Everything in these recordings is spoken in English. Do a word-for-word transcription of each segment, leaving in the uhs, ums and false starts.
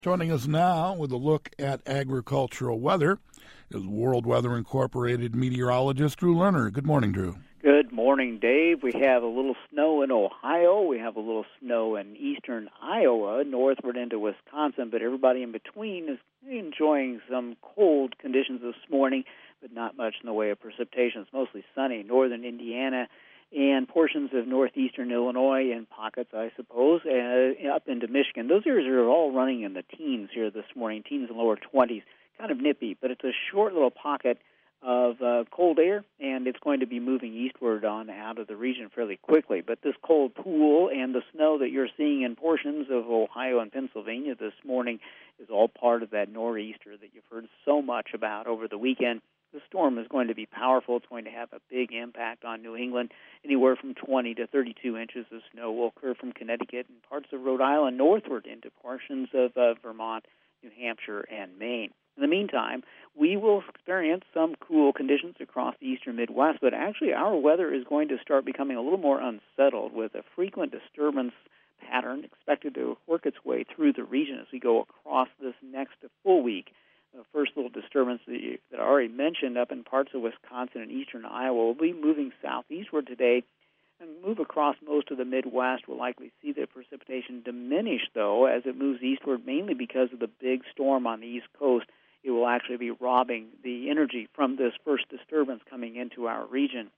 Joining us now with a look at agricultural weather is World Weather Incorporated meteorologist Drew Lerner. Good morning, Drew. Good morning, Dave. We have a little snow in Ohio. We have a little snow in eastern Iowa, northward into Wisconsin, but everybody in between is enjoying some cold conditions this morning, but not much in the way of precipitation. It's mostly sunny. Northern Indiana and portions of northeastern Illinois and pockets, I suppose, uh, up into Michigan. Those areas are all running in the teens here this morning, teens and lower twenties. Kind of nippy, but it's a short little pocket of uh, cold air, and it's going to be moving eastward on out of the region fairly quickly. But this cold pool and the snow that you're seeing in portions of Ohio and Pennsylvania this morning is all part of that nor'easter that you've heard so much about over the weekend. The storm is going to be powerful. It's going to have a big impact on New England. Anywhere from twenty to thirty-two inches of snow will occur from Connecticut and parts of Rhode Island northward into portions of uh, Vermont, New Hampshire, and Maine. In the meantime, we will experience some cool conditions across the eastern Midwest, but actually our weather is going to start becoming a little more unsettled with a frequent disturbance pattern expected to work its way through the region as we go across this next full week. The first little disturbance that, you, that I already mentioned up in parts of Wisconsin and eastern Iowa will be moving southeastward today and move across most of the Midwest. We'll likely see the precipitation diminish, though, as it moves eastward, mainly because of the big storm on the East Coast. It will actually be robbing the energy from this first disturbance coming into our region.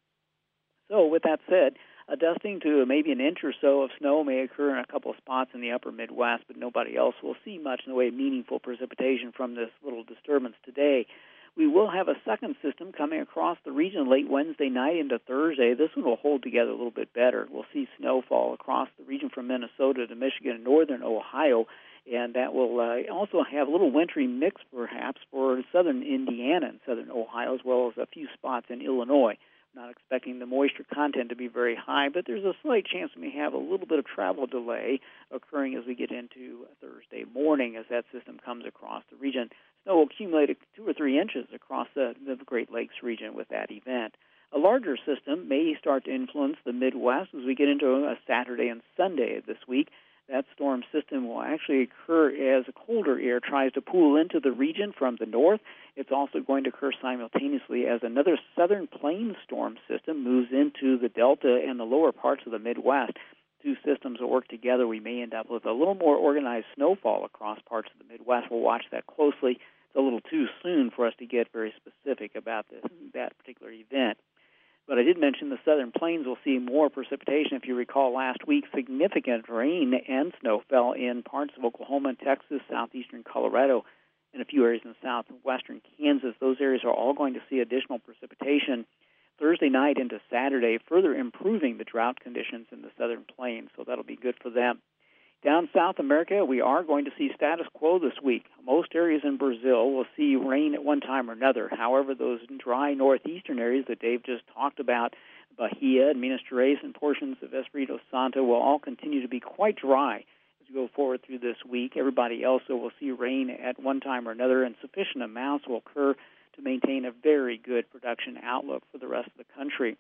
So with that said, a dusting to maybe an inch or so of snow may occur in a couple of spots in the upper Midwest, but nobody else will see much in the way of meaningful precipitation from this little disturbance today. We will have a second system coming across the region late Wednesday night into Thursday. This one will hold together a little bit better. We'll see snowfall across the region from Minnesota to Michigan and northern Ohio, and that will uh, also have a little wintry mix perhaps for southern Indiana and southern Ohio, as well as a few spots in Illinois. Not expecting the moisture content to be very high, but there's a slight chance we may have a little bit of travel delay occurring as we get into Thursday morning as that system comes across the region. Snow will accumulate two or three inches across the, the Great Lakes region with that event. A larger system may start to influence the Midwest as we get into a Saturday and Sunday this week. That storm system will actually occur as colder air tries to pool into the region from the north. It's also going to occur simultaneously as another southern plains storm system moves into the Delta and the lower parts of the Midwest. Two systems will work together. We may end up with a little more organized snowfall across parts of the Midwest. We'll watch that closely. It's a little too soon for us to get very specific about this, that particular event. But I did mention the southern plains will see more precipitation. If you recall last week, significant rain and snow fell in parts of Oklahoma and Texas, southeastern Colorado, and a few areas in southwestern Kansas. Those areas are all going to see additional precipitation Thursday night into Saturday, further improving the drought conditions in the southern plains, so that'll be good for them. Down South America, we are going to see status quo this week. Most areas in Brazil will see rain at one time or another. However, those dry northeastern areas that Dave just talked about, Bahia and Minas Gerais and portions of Espírito Santo, will all continue to be quite dry as we go forward through this week. Everybody else will see rain at one time or another, and sufficient amounts will occur to maintain a very good production outlook for the rest of the country.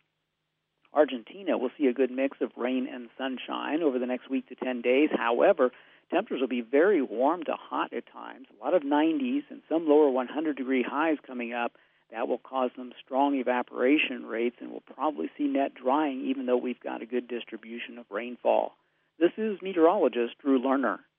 Argentina will see a good mix of rain and sunshine over the next week to ten days. However, temperatures will be very warm to hot at times, a lot of nineties and some lower one hundred degree highs coming up. That will cause some strong evaporation rates, and we'll probably see net drying even though we've got a good distribution of rainfall. This is meteorologist Drew Lerner.